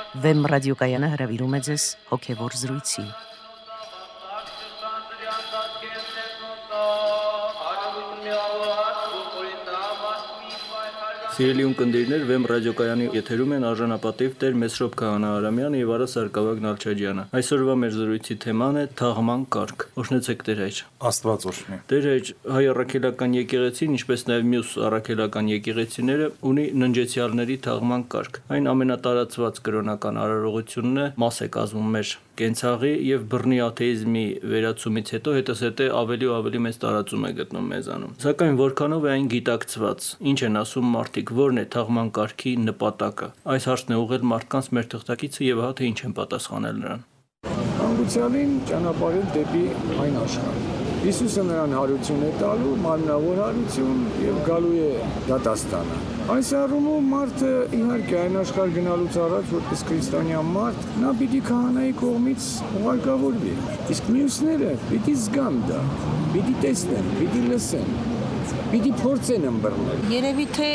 Վեմ ռադիոկայանը հրավիրում է ձեզ հոգևոր զրույցի։ Սիրելի ունկնդիրներ, Վեմ ռադիոկայանի եթերում են արժանապատիվ Տեր Մեսրոպ Քահանա Արամյանը եւ Արա Սարգսակյան Նալչաջյանը։ Այսօրվա մեր զրույցի թեման է թաղման կարգ։ Օրհնեցեք Տեր հայր։ Աստված օրհնի։ Տեր հայր, հայ առաքելական եկեղեցին, ինչպես նաեւ մյուս առաքելական եկեղեցիները, ունի ննջեցյալների թաղման կարգ։ Այն ամենատարածված կրոնական արարողությունն է, մաս է կազմում մեր կենցաղի եւ բռնի աթեիզմի վերացումից հետո հետզհետե ավելի ու ավելի մեծ տարածում է գտնում մեզանում։ Սակայն որքանով է այն գիտակցված, ինչ են ասում մարդիկ, որն է թաղման կարգի նպատակը։ Այս հարցն է ուղղել մարդկանց մեր թղթակիցը եւ հա թե ինչ են պատասխանել նրան։ Հանգուցյալին ճանապարհել դեպի այն աշխարհ։ Հիսուսը նրան հարություն է տալու, մարմնավոր հարություն եւ գալու է դատաստանը։ Այս առումով մարդը իհարկե այն աշխարհ գնալուց առաջ որպես քրիստոնյա մարդ, նա պիտի քահանայի կողմից ուղարկավորվի։ Իսկ մյուսները պիտի զգան դա, պիտի տեսնեն, պիտի լսեն, պիտի փորձեն ըմբռնել։ Երևի թե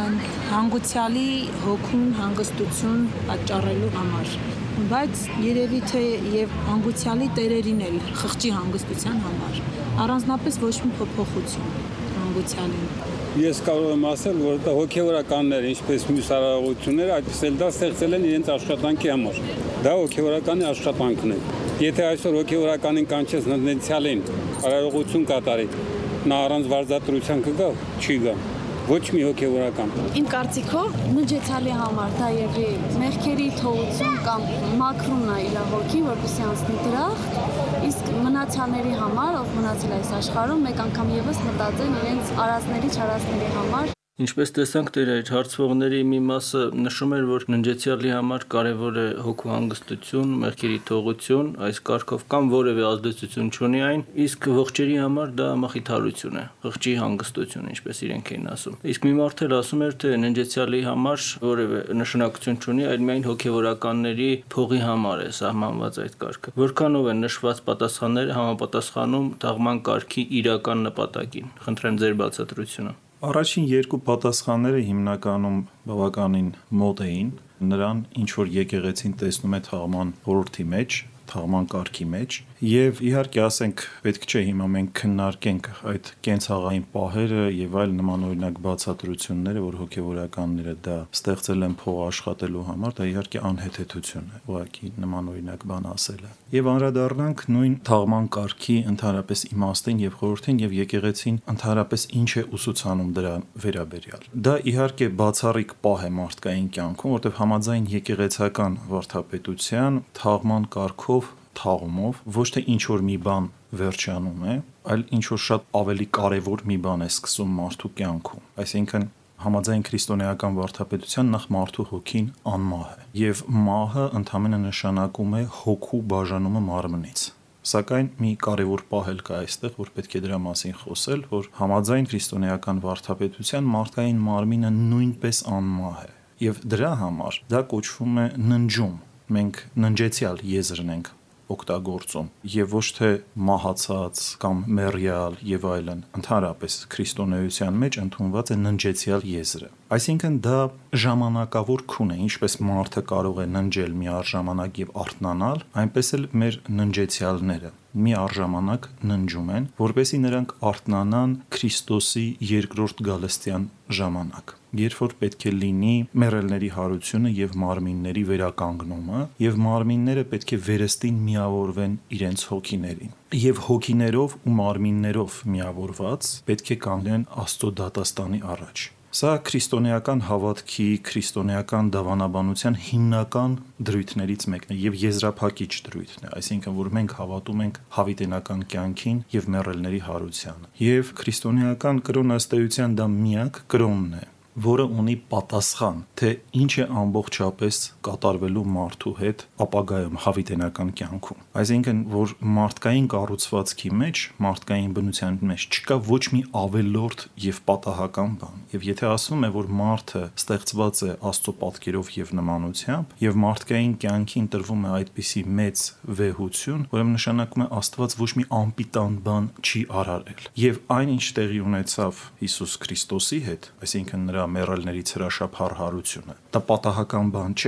հանգուցյալի հոգուն հանգստություն պատճառելու համար, բայց երևի թե եւ հանգուցյալի տերերին էլ խղճի հանգստության համար, առանձնապես ոչ մի փոփոխություն հանգուցյալին։ Ես կարող եմ ասել, որ դա հոգևորականներ, ինչպես մյուս արարողությունները, այդպես էլ դա ստեղծել են իրենց աշխատանքի համար։ Դա հոգևորականի աշխատանքն է։ Եթե այսօր հոգևորականին կանչես ննջեցյալին արարողություն կատարի, նա առանց վարձատրության կգա, չի գա։ Ոչ մի հոգևորական։ Իմ կարծիքով ննջեցյալի համար դա եւի մեղքերի թողություն կամ մաքրումն է իր հոգին, որպեսզի անցնի դրախտ, իսկ մնացյալների համար, ով մնացել այս աշխարհում, մեկ անգամ եւս մտածեն իրենց արածների, չարածների համար։ Ինչպես տեսանք, Տեր այդ հարցվողների մի մասը նշում էր, որ ննջեցյալի համար կարևոր է հոգու հանգստություն, մեղքերի թողություն, այս կարգով կամ որևէ ազդեցություն չունի այն, իսկ ողջերի համար դա մխիթարություն է, ողջի հանգստություն, ինչպես իրենք էին ասում։ Իսկ մի մարդ էլ ասում էր, թե ննջեցյալի համար որևէ նշանակություն չունի, այլ միայն հոգևորականների փողի համար է սահմանված այդ կարգը։ Որքանով են նշված պատասխանները համապատասխանում թաղման կարգի իրական նպատակին։ Խնդրեմ ձեր բացատրությունը։ Առաջին երկու պատասխանները հիմնականում բավականին մոտ էին նրան, ինչ որ եկեղեցին տեսնում է թաղման խորհրդի մեջ, թաղման կարգի մեջ, եւ իհարկե ասենք պետք չէ հիմա մենք քննարկենք այդ կենցաղային պահերը եւ այլ նմանօրինակ բացատրությունները, որ հոգեվորականները դա ստեղծել են փող աշխատելու համար, դա իհարկե անհեթեթություն է, ուղղակի նմանօրինակ բան ասելը։ Եվ անդրադառնանք նույն թաղման կարգի ընդհանրապես իմաստին եւ խորհրդին եւ եկեղեցին ընդհանրապես ինչ է ուսուցանում դրա վերաբերյալ։ Դա իհարկե բացառիկ պահ է մարդկային կյանքում, որտեղ համաձայն եկեղեցական վարդապետության թաղման կարգով թաղումով ոչ թե ինչ որ մի բան վերջանում է, այլ ինչ որ շատ ավելի կարևոր մի բան է սկսում մարդու կյանքում։ Այսինքն համաձայն քրիստոնեական վարդապետության նախ մարդու հոգին անմահ է, եւ մահը ընդհանրապես նշանակում է հոգու բաժանումը մարմնից։ Սակայն մի կարևոր պահ էլ կա այստեղ, որ պետք է դրա մասին խոսել, որ համաձայն քրիստոնեական վարդապետության մարդկային մարմինը նույնպես անմահ է, եւ դրա համար դա կոչվում է ննջում։ Մենք ննջեցյալ եզրն ենք օգտագործում եւ ոչ թե մահացած կամ մեռյալ եւ այլն, ընդհանրապես քրիստոնեության մեջ ընդունված է ննջեցյալ եզրը։ Այսինքն դա ժամանակավոր քուն է, ինչպես մարդը կարող է ննջել միառժամանակ եւ արթնանալ, այնպես էլ մեր ննջեցյալները միառժամանակ ննջում են, որպեսզի նրանք արթնանան Քրիստոսի երկրորդ գալստյան ժամանակ, երբ որ պետք է լինի մեռելների հարությունը եւ մարմինների վերականգնումը, եւ մարմինները պետք է վերստին միավորվեն իրենց հոգիներին, եւ հոգիներով ու մարմիններով միավորված պետք է կանգնեն Աստծո դատաստանի առաջ։ Սա քրիստոնեական հավատքի, քրիստոնեական դավանաբանության հիմնական դրույթներից մեկն է եւ եզրափակիչ դրույթն է, այսինքն որ մենք հավատում ենք հավիտենական կյանքին եւ մեռելների հարությանը։ Եվ քրիստոնեական կրոնաստեյության դա միակ կրոնն է, որը ունի պատասխան, թե ինչ է ամբողջապես կատարվելու մարդու հետ ապագայում հավիտենական կյանքում։ Այսինքն, որ մարդկային կառուցվածքի մեջ, մարդկային բնության մեջ չկա ոչ մի ավելորդ եւ պատահական բան։ Եվ եթե ասվում է, որ մարդը ստեղծված է Աստծո պատկերով եւ նմանությամբ, եւ մարդկային կյանքին տրվում է այդպիսի մեծ վեհություն, ուրեմն նշանակում է Աստված ոչ մի անպիտան բան չի արարել։ Եվ այն ինչ տեղի ունեցավ Հիսուս Քրիստոսի հետ, այսինքն նրա մեռելներից հրաշափառ հարությունը, դա պատահական բան չէր,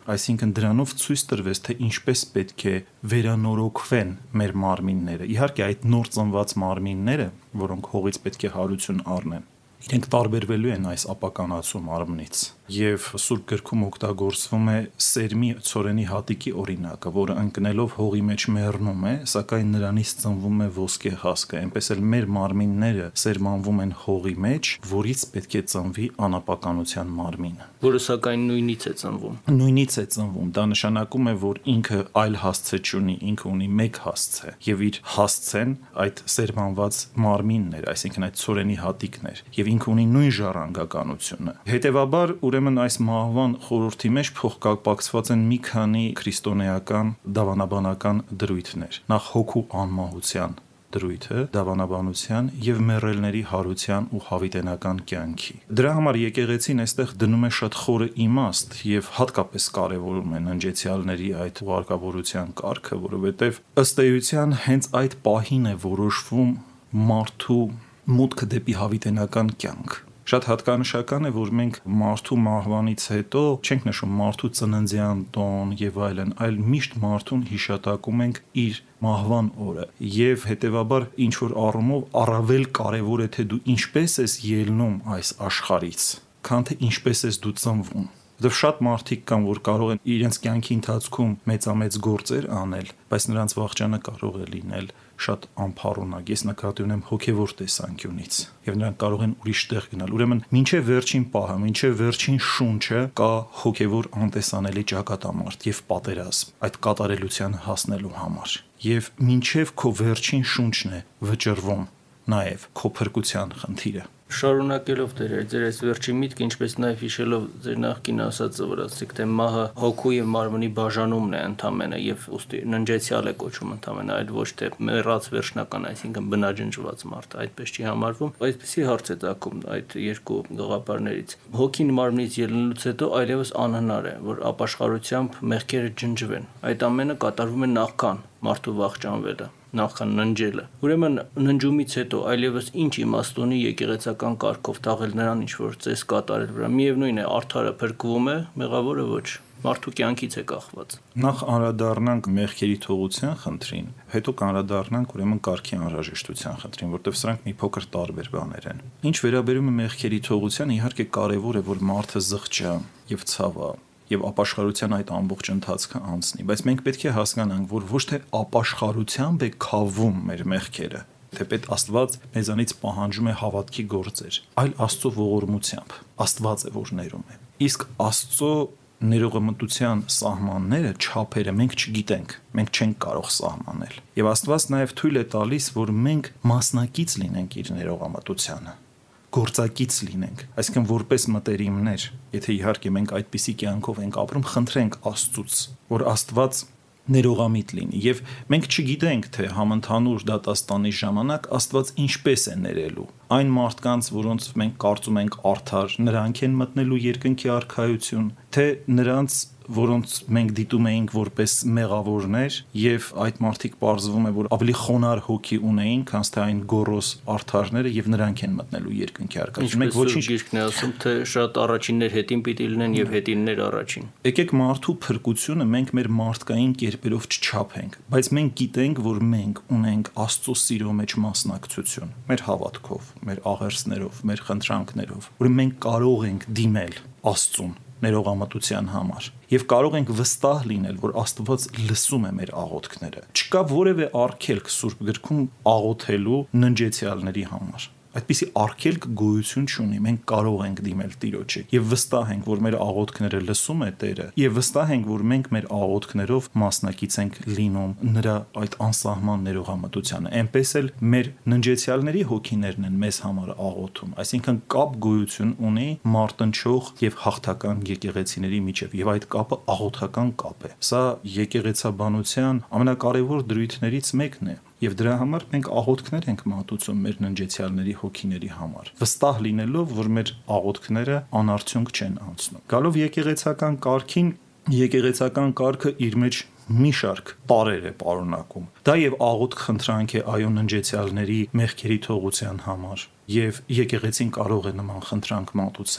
Այսինքն դրանով ցույց տրվեց, թե ինչպես պետք է վերանորոգվեն մեր մարմինները։ Իհարկե այդ նոր ծնված մարմինները, որոնք հողից պետք է հարություն առնեն, իրենք տարբերվելու են այս ապականացու մարմնից։ Եվ Սուրբ գրքում օգտագործվում է սերմի ցորենի հատիկի օրինակը, որը ընկնելով հողի մեջ մեռնում է, սակայն նրանից ծնվում է ոսկե հասկը։ Այնպես էլ մեր մարմինները սերմանվում են հողի մեջ, որից պետք է ծնվի անապականության մարմինը, որը սակայն նույնից է ծնվում։ Նույնից է ծնվում։ Դա նշանակում է, որ ինքը այլ հասցե չունի, ինքը ունի մեկ հասցե, եւ իր հասցեն այդ սերմանված մարմինն էր, այսինքն այդ ցորենի հատիկն էր, եւ ինքը ունի նույն ժառանգականությունը։ Հետևաբար ուրեմն այս մահվան խորհրդի մեջ փոխկապակցված են մի քանի քրիստոնեական դավանաբանական դրույթներ։ Նախ հոգու անմահության դրույթը, դավանաբանության եւ մեռելների հարության ու հավիտենական կյանքի։ Դրա համար եկեղեցին այստեղ դնում է շատ խորը իմաստ եւ հատկապես կարեւորում է ննջեցյալների այդ ուղարկավորության կարգը, որովհետեւ ըստ էության հենց այդ պահին է որոշվում մարդու մուտքը դեպի հավիտենական կյանք։ Շատ հատկանշական է, որ մենք մարդու մահվանից հետո չենք նշում մարդու ծննդյան տոն եւ այլն, այլ միշտ մարդուն հիշատակում ենք իր մահվան օրը եւ հետեւաբար ինչ որ առումով առավել կարեւոր է թե դու ինչպես ես ելնում այս աշխարհից, քան թե ինչպես ես դու ծնվում։ Որտեւ շատ մարդիկ կան, որ կարող են իրենց կյանքի ընթացքում մեծամեծ գործեր անել, բայց նրանց վախճանը կարող է լինել շատ անփառունակ։ Ես նկատի ունեմ հոգևոր տեսանկյունից եւ նրանք կարող են ուրիշ տեղ գնալ։ Ուրեմն մինչեւ վերջին պահը, մինչեւ վերջին շունչը կա հոգևոր անտեսանելի ճակատամարտ եւ պատերազմ այդ կատարելության հասնելու համար։ Եվ մինչեւ քո վերջին շունչն է վճռվում նաեւ քո փրկության խնդիրը։ Շարունակելով ձեր այս վերջին միտքը, ինչպես նաև հիշելով ձեր նախկին ասածը, որ ասացիք, թե մահը հոգու եւ մարմնի բաժանումն է ընդամենը եւ ուստի ննջեցյալ է կոչվում ընդամենը, այլ ոչ թե մեռած վերջնական, այսինքն բնաջնջված մարդ, այդպես չի համարվում։ Այսպեսի հարց է ծագում այդ երկու գաղափարներից։ Հոգին մարմնից ելնելուց հետո այլևս անհնար է, որ ապաշխարությամբ մեղքերը ջնջվեն։ Այդ ամենը կատարվում է նախքան մարդու վախճանվելը, նախքան ննջելը։ Ուրեմն ննջումից հետո այլևս ինչ իմաստ ունի եկեղեցական կարգով տաղել նրան ինչ որ ծես կատարել վրա։ Միևնույն է, արդարը փրկվում է, մեղավորը ոչ։ Մարդու կյանքից է կախված։ Նախ անդրադառնանք մեղքերի թողության խնդրին, հետո կանդրադառնանք ուրեմն կարգի անհրաժեշտության խնդրին, որտեղ սրանք մի փոքր տարբեր բաներ են։ Ինչ վերաբերում է մեղքերի թողության, իհարկե կարևոր է, որ մարդը զղջա եւ ցավա եւ ապաշխարության այդ ամբողջ ընթացքը անցնի, բայց մենք պետք է հասկանանք, որ ոչ թե ապաշխարությամբ է քավում մեր մեղքերը, թեպետ Աստված մեզանից պահանջում է հավատքի գործեր, այլ Աստծո ողորմությամբ։ Աստված է, որ ներում է։ Իսկ Աստծո ներողամտության սահմանները, չափերը մենք չգիտենք, մենք չենք կարող սահմանել։ Եվ Աստված նաև թույլ է տալիս, որ մենք մասնակից լինենք իր ներողամտությանը, գործակից լինենք, այսինքն որպես մտերիմներ, եթե իհարկե մենք այդպիսի կյանքով ենք ապրում, խնդրենք Աստծուց, որ Աստված ներողամիտ լինի, եւ մենք չգիտենք, թե համընդհանուր դատաստանի ժամանակ Աստված ինչպես է ներելու այն մարդկանց, որոնց մենք կարծում ենք արդար, նրանք են մտնելու երկնքի արքայություն, թե նրանց, որոնց մենք դիտում էինք որպես մեղավորներ, եւ այդ մարդիկ պարզվում է, որ ավելի խոնար հոգի ունեին, քան թե այն գոռոզ արդարները, եւ նրանք են մտնելու երկնքի արքայություն։ Մենք ոչինչ գիրքն է ասում, թե շատ առաջիններ հետին պիտի լինեն եւ հետիններ առաջին։ Եկեք մարդու փրկությունը մենք մեր մարդկային կերպերով չչափենք, բայց մենք գիտենք, որ մենք ունենք Աստծո սիրո մեջ մասնակցություն, մեր հավատքով, մեր աղերսներով, մեր խնդրանքներով, որ մենք կարող ենք դիմել Աստծուն ներողամտության համար եւ կարող ենք վստահ լինել, որ Աստված լսում է մեր աղոթքները։ Չկա որևէ արգելք Սուրբ գրքում աղոթելու ննջեցյալների համար։ Այդպիսի արգելք գոյություն չունի։ Մենք կարող ենք դիմել Տիրոջը եւ վստահ ենք, որ մեր աղոթքները լսում է Տերը եւ վստահ ենք, որ մենք մեր աղոթքներով մասնակից ենք լինում նրա այդ անսահման ներողամտությանը։ Այնպես էլ մեր ննջեցյալների հոգիներն են մեզ համար աղոթում, այսինքն կապ գոյություն ունի մարտնչող եւ հաղթական եկեղեցիների միջեւ եւ այդ կապը աղոթական կապ է։ Սա եկեղեցաբանության ամենակարևոր դրույթներից մեկն է։ Եվ դրա համար մենք աղոթքներ ենք մատուցում մեր ննջեցյալների հոգիների համար, վստահ լինելով, որ մեր աղոթքները անարդյունք չեն անցնում։ Գալով եկեղեցական կարգին, եկեղեցական կարգը իր մեջ մի շարք տարեր է պարունակում։ Դա եւ աղոթք խնդրանք է այո ննջեցյալների մեղքերի թողության համար, եւ եկեղեցին կարող է նման խնդրանք մատուցել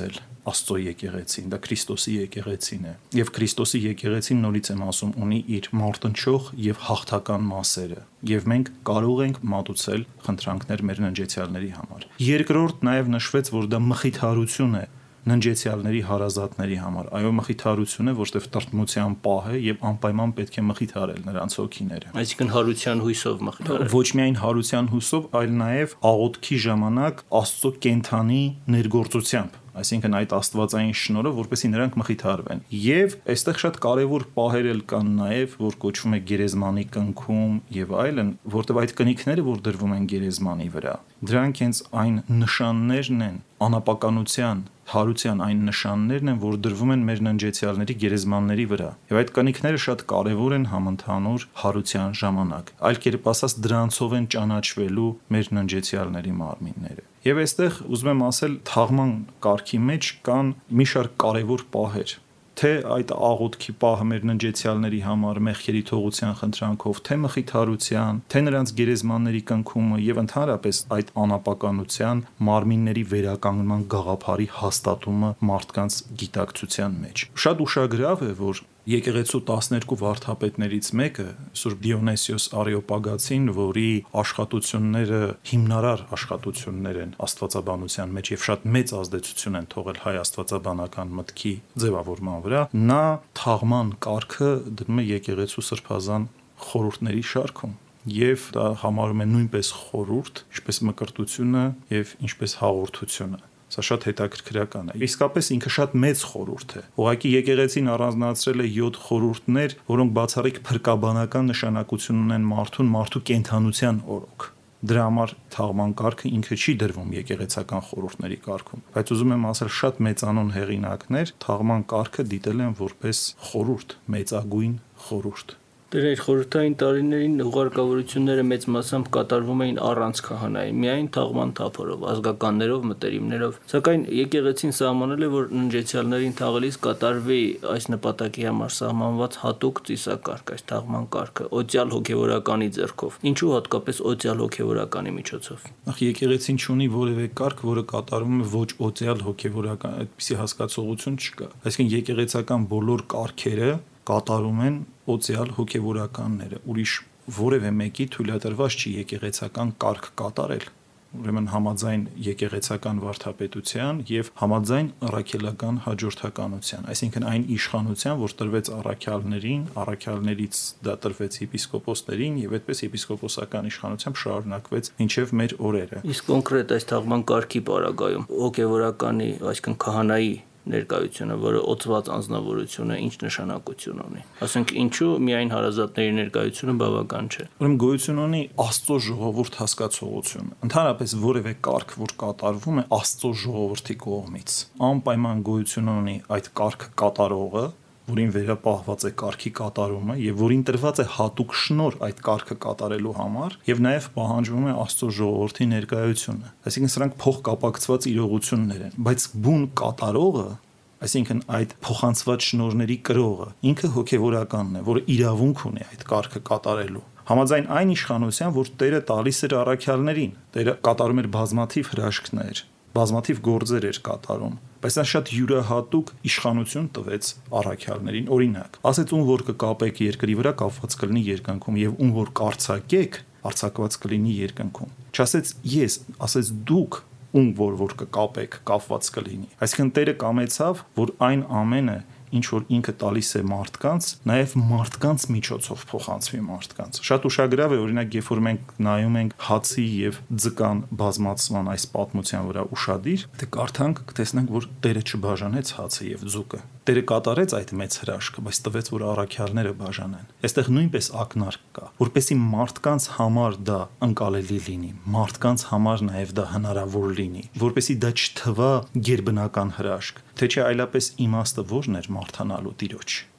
Աստծո եկեղեցին, դա Քրիստոսի եկեղեցին է։ Եվ Քրիստոսի եկեղեցին, նորից եմ ասում, ունի իր մարտնչող եւ հաղթական մասերը, եւ մենք կարող ենք մատուցել խնդրանքներ մեր ննջեցյալների համար։ Երկրորդ նաեւ նշվեց, որ դա մխիթարություն է ննջեցյալների հարազատների համար։ Այո, մխիթարություն է, որտեղ տրտմության պահ է եւ անպայման պետք է մխիթարել նրանց հոգիները։ Այսինքն հարության հույսով մխիթարել։ Ոչ միայն հարության հույսով, այլ նաեւ աղոթքի ժամանակ Աստծո կենթանի ներգործությամբ, այսինքն այդ աստվածային շնորհը, որպեսզի նրանք մխիթարվեն։ Եվ այստեղ շատ կարևոր պահեր էլ կան նաև, որ կոչվում է գերեզմանի կնքում եւ այլն, որտեղ այդ կնիքները, որ դրվում են գերեզմանի վրա, դրանք հենց այն նշաններն են անապականության, հարության այն նշաններն են, որ դրվում են մեր ննջեցյալների գերեզմանների վրա։ Եվ այդ կնիքները շատ կարևոր են համընդհանուր հարության ժամանակ։ Այլ կերպ ասած, դրանցով են ճանաչվելու մեր ննջեցյալների մարմինները։ Եվ այստեղ ուզում եմ ասել, թաղման կարգի մեջ կան մի շարք կարևոր պահեր, թե այդ աղոթքի պահը մեր ննջեցյալների համար մեղքերի թողության խնդրանքով, թե մխիթարության, թե նրանց գերեզմանների կնքումը եւ ընդհանրապես այդ անապականության մարմինների վերականգնման գաղափարի հաստատումը մարդկանց գիտակցության մեջ։ Շատ ուշագրավ է, որ եկեղեցու 12 վարդապետներից մեկը Սուրբ Դիոնեսիոս Արեոպագացին, որի աշխատությունները հիմնարար աշխատություններ են աստվածաբանության մեջ եւ շատ մեծ ազդեցություն են թողել հայ աստվածաբանական մտքի ձևավորման վրա, նա թաղման կարգը դնում է եկեղեցու սրբազան խորհուրդների շարքում եւ դա համարում է նույնպես խորհուրդ, ինչպես մկրտությունը եւ ինչպես հաղորդությունը։ Սա շատ հետաքրքրական է։ Իսկապես ինքը շատ մեծ խորհուրդ է։ Ուղղակի եկեղեցին առանձնացրել է 7 խորհուրդներ, որոնք բացառիկ փրկաբանական նշանակություն ունեն մարդու կենդանության օրոք։ Դրա համար թաղման կարգը ինքը չի դրվում եկեղեցական խորհուրդների կարգում, բայց ուզում եմ ասել, շատ մեծանուն հեղինակներ թաղման կարգը դիտել են որպես խորհուրդ, մեծագույն խորհուրդ։ Դեր այդ խորհրդային տարիներին ուղարկավորությունները մեծ մասամբ կատարվում էին առանց քահանայի, միայն թաղման թափորով, ազգականներով, մտերիմներով։ Սակայն եկեղեցին սահմանել է, որ ննջեցյալներին թաղելիս կատարվի այս նպատակի համար սահմանված հատուկ ծիսակարգ, այս թաղման կարգը, օծյալ հոգևորականի ձեռքով։ Ինչու հատկապես օծյալ հոգևորականի միջոցով։ Նախ եկեղեցին չունի որևէ կարգ, որը կատարվում է ոչ օծյալ հոգևորական, այդպիսի հասկացողություն չկա։ Այսինքն եկեղեցական բոլոր կարգերը կատարում են օծյալ հոգևորականները, ուրիշ որևէ մեկի թույլատրված չի եկեղեցական կարգ կատարել, ուրեմն համաձայն եկեղեցական վարդապետության եւ համաձայն առաքելական հաջորդականության, այսինքն այն իշխանության, որ տրվեց առաքյալներին, առաքյալներից դա տրվեց եպիսկոպոսներին եւ այդպես եպիսկոպոսական իշխանությամբ շարունակվեց մինչեւ մեր օրերը։ Իսկ կոնկրետ այս թաղման կարգի պարագայում հոգևորականի, այսինքն քահանայի ներկայությունը, որը օծված անձնավորություն է, ինչ նշանակություն ունի։ Ասենք ինչու միայն հարազատների ներկայությունը բավական չէ։ Ուրեմն գոյություն ունի Աստծո ժողովուրդ հասկացողություն։ Ընդհանրապես որևէ կարգ, որ կատարվում է Աստծո ժողովրդի կողմից, անպայման գոյություն ունի այդ կարգը կատարողը, որին վերապահված է կարգի կատարումը եւ որին տրված է հատուկ շնորհ այդ կարգը կատարելու համար եւ նաեւ պահանջվում է Աստծո ժողովրդի ներկայությունը։ Այսինքն սրանք փոխկապակցված իրողություններ են, բայց բուն կատարողը, այսինքն այդ փոխանցված շնորհների կրողը, ինքը հոգեվորականն է, որը իրավունք ունի այդ կարգը կատարելու։ Համաձայն այն իշխանության, որ Տերը տալիս էր առաքյալներին, Տերը կատարում էր բազմաթիվ հրաշքներ, բազմաթիվ գործեր էր կատարում, բայց նա շատ յուրահատուկ իշխանություն տվեց առաքյալներին, օրինակ, ասեց ում որ կկապեք երկրի վրա կապված կլինի երկնքում եւ ում որ կարցակեք արձակված կլինի երկնքում։ Չասեց ես, ասեց դուք ում որ կկապեք կապված կլինի։ Այսինքն Տերը կամեցավ, որ այն ամենը ինչ որ ինքը տալիս է մարդկանց, նաև մարդկանց միջոցով փոխանցվի մարդկանց։ Շատ ուշագրավ է, օրինակ, երբ որ մենք նայում ենք հացի եւ ձկան բազմացման այս պատմության վրա ուշադիր, դե կարդանք, կտեսնենք, որ Տերը չբաժանեց հացը եւ ձուկը։ Տերը կատարեց այդ մեծ հրաշքը, բայց տվեց, որ առաքյալները բաժանեն։ Այստեղ նույնպես ակնարկ կա, որպեսզի մարդկանց համար դա ընկալելի լինի, մարդկանց համար նաև դա հնարավոր լինի, որպեսզի դա չթվա գերբնական հրաշք, թե չէ այլապես իմաստը ո՞րն էր մարդանալու Տիրոջ։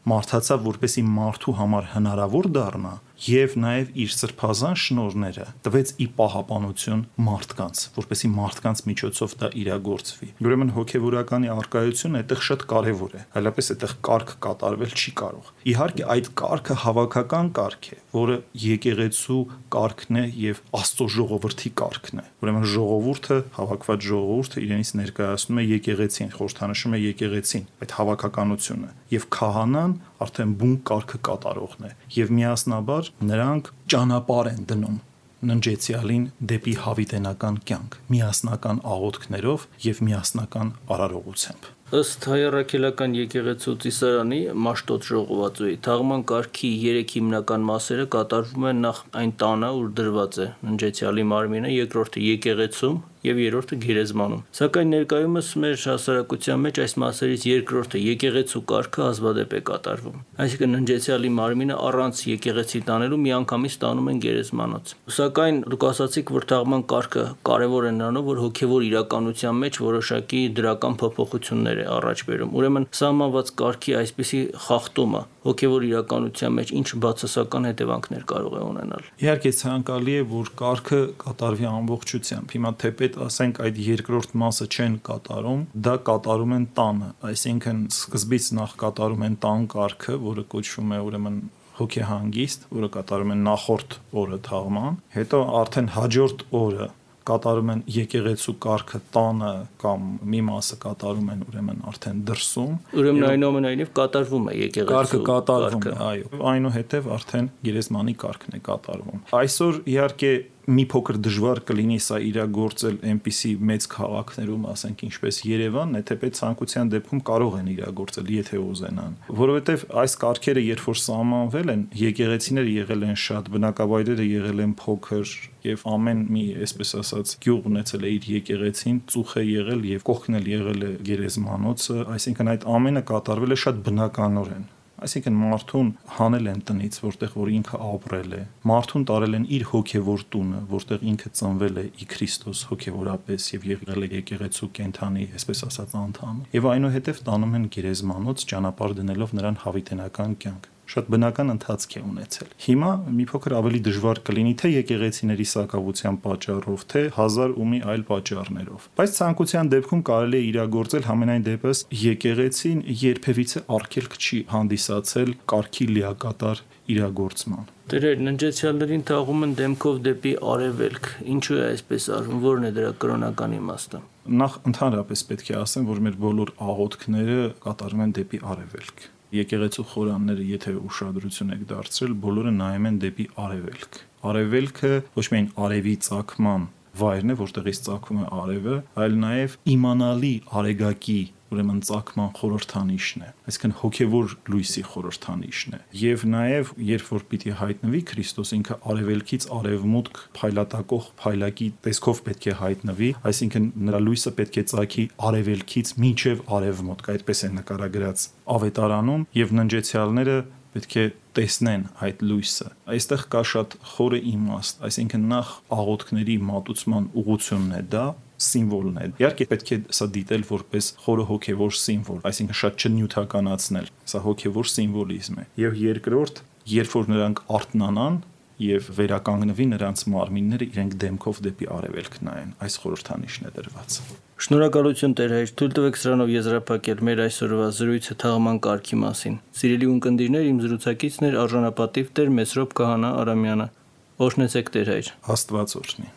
մարդացավ, որպեսի մարդու համար հնարավոր դառնա եւ նաեւ իր սրբազան շնորհները տվեց ի պահապանություն մարդկանց, որպեսի մարդկանց միջոցով դա իրագործվի։ Ուրեմն հոգեվորականի արկայությունը այդտեղ շատ կարեւոր է, այլապես այդտեղ կարգ կատարվել չի կարող։ Իհարկե այդ կարգը հավաքական կարգ է, որը եկեղեցու կարգն է եւ Աստծո ժողովրդի կարգն է։ Ուրեմն ժողովուրդը, հավաքված ժողովուրդը իրենից ներկայացնում է եկեղեցին, խորհրդանշում է եկեղեցին, այդ հավաքականությունը, եւ քահանան արդեն բուն կարգը կատարողն է եւ միասնաբար նրանք ճանապարհ են դնում ննջեցյալին դեպի հավիտենական կյանք միասնական աղոթքներով եւ միասնական արարողությամբ։ Ըստ Հայ Առաքելական եկեղեցու ծիսարանի Մաշտոց ժողովածուի թաղման կարգի 3 հիմնական մասերը կատարվում են նախ այն տանը, ուր դրված է ննջեցյալի մարմինը, երկրորդը եկեղեցում եւ երրորդը գերեզմանում։ Սակայն ներկայումս մեր հասարակության մեջ այս մասերից երկրորդը եկեղեցու կարգը հազվադեպ է կատարվում։ Այսինքն ննջեցյալի մարմինը առանց եկեղեցի տանելու միանգամից տանում են գերեզմանոց։ Սակայն դուք ասացիք, որ թաղման կարգը կարևոր է նրանով, որ հոգեվոր իրականության մեջ որոշակի դրական փոփոխություններ է առաջ բերում։ Ուրեմն սահմանված կարգի այսպիսի խախտումը հոգեվոր իրականության մեջ ինչ բացասական հետևանքներ կարող է ունենալ։ Իհարկե ցանկալի է, որ կարգը կատարվի ամբողջությամբ։ Հիմա թեպետ ասենք այդ երկրորդ մասը չեն կատարում, դա կատարում են տանը, այսինքն սկզբից նախ կատարում են տան կարգը, որը կոչվում է ուրեմն հոգեհանգիստ, որը կատարում են նախորդ օրը թաղման, հետո արդեն հաջորդ օրը կատարում են եկեղեցու կարգը տանը կամ մի մասը կատարում են ուրեմն արդեն դրսում։ Ուրեմն այնուամենայնիվ կատարվում է եկեղեցու կարգը կատարվում է, այո։ Այնուհետև արդեն գերեզմանի կարգն է կատարվում։ Այսօր իհարկե մի փոքր դժվար կլինի սա իրագործել այնպիսի մեծ քաղաքներում, ասենք ինչպես Երևանն է, թեպետ ցանկության դեպքում կարող են իրագործել, եթե ուզենան, որովհետև այս կարգերը երբ որ սահմանվել են, եկեղեցիները եղել են շատ, բնակավայրերը եղել են փոքր եւ ամեն մի, այսպես ասած, գյուղ ունեցել է իր եկեղեցին, ծուխ է եղել եւ կողքն էլ եղել է գերեզմանոցը, այսինքն այդ ամենը կատարվել է շատ բնականորեն։ Այսինքն մարդուն հանել են տնից, որտեղ որ ինքը ապրել է, մարդուն տարել են իր հոգևոր տունը, որտեղ ինքը ծնվել է ի Քրիստոս հոգևորապես եւ եղել է եկեղեցու կենթանի, այսպես ասած, անդամ։ Եվ այնուհետև տանում են գերեզմանոց, ճանապարհ դնելով նրան հավիտենական կյանք։ Շատ բնական ընթացք է ունեցել։ Հիմա մի փոքր ավելի դժվար կլինի թե եկեղեցիների սակավության պատճառով, թե հազար ու մի այլ պատճառներով։ Բայց ցանկության դեպքում կարելի է իրագործել համենայն դեպս եկեղեցին երբևիցե արգելք չի հանդիսացել կարգի լիակատար իրագործման։ Տերեր, ննջեցյալներին թաղում են դեմքով դեպի արևելք։ Ինչու է այսպես արվում, որն է դրա կրոնական իմաստը։ Նախ ընդհանրապես պետք է ասեմ, որ մեր բոլոր աղոթքները կատարվում են դեպի արևելք։ Եկեղեցու խորանները, եթե ուշադրություն եք դարձրել, բոլորը նայում են դեպի արևելք։ Արևելքը ոչ միայն արևի ծագման վայրն է, որտեղից ծագում է արևը, այլ նաև իմանալի արեգակի ուրեմն ծագման խորհրդանիշն է, այսինքն հոգևոր լույսի խորհրդանիշն է։ Եվ նաև երբ որ պիտի հայտնվի Քրիստոս, ինքը արևելքից արևմուտք փայլատակող փայլակի տեսքով պետք է հայտնվի, այսինքն նրա լույսը պետք է ծագի արևելքից մինչև արևմուտք, այդպես է նկարագրած Ավետարանում, եւ ննջեցյալները պետք է տեսնեն այդ լույսը։ Այստեղ կա շատ խորը իմաստ, այսինքն նախ աղոթքների մատուցման ուղղությունն է դա, սիմվոլն է։ Իհարկե պետք է սա դիտել որպես խորը հոգևոր սիմվոլ, այսինքն շատ չնյութականացնել։ Սա հոգևոր սիմվոլիզմ է։ Եվ երկրորդ, երբ որ նրանք արթնանան եւ վերականգնվի նրանց մարմինները, իրենք դեմքով դեպի արևելք նայեն, այս խորհրդանիշն է դրված։ Շնորհակալություն Տեր հայր, թույլ տվեք սրանով եզրափակել մեր այսօրվա զրույցը թաղման կարգի մասին։ Սիրելի ունկնդիրներ, իմ զրուցակիցն էր արժանապատիվ Տեր Մեսրոպ Քահանա Արամյանը։ Օրհնեցեք Տեր հայր։ Աստված օրհնի։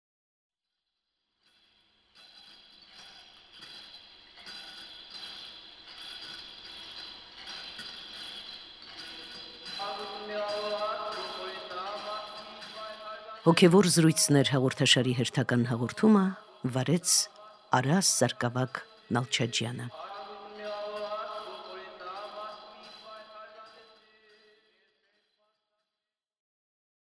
Հոգևոր զրույցներ հաղորդաշարի հերթական հաղորդումը վարեց Արաս Սարգսակ Նալչաջյանը։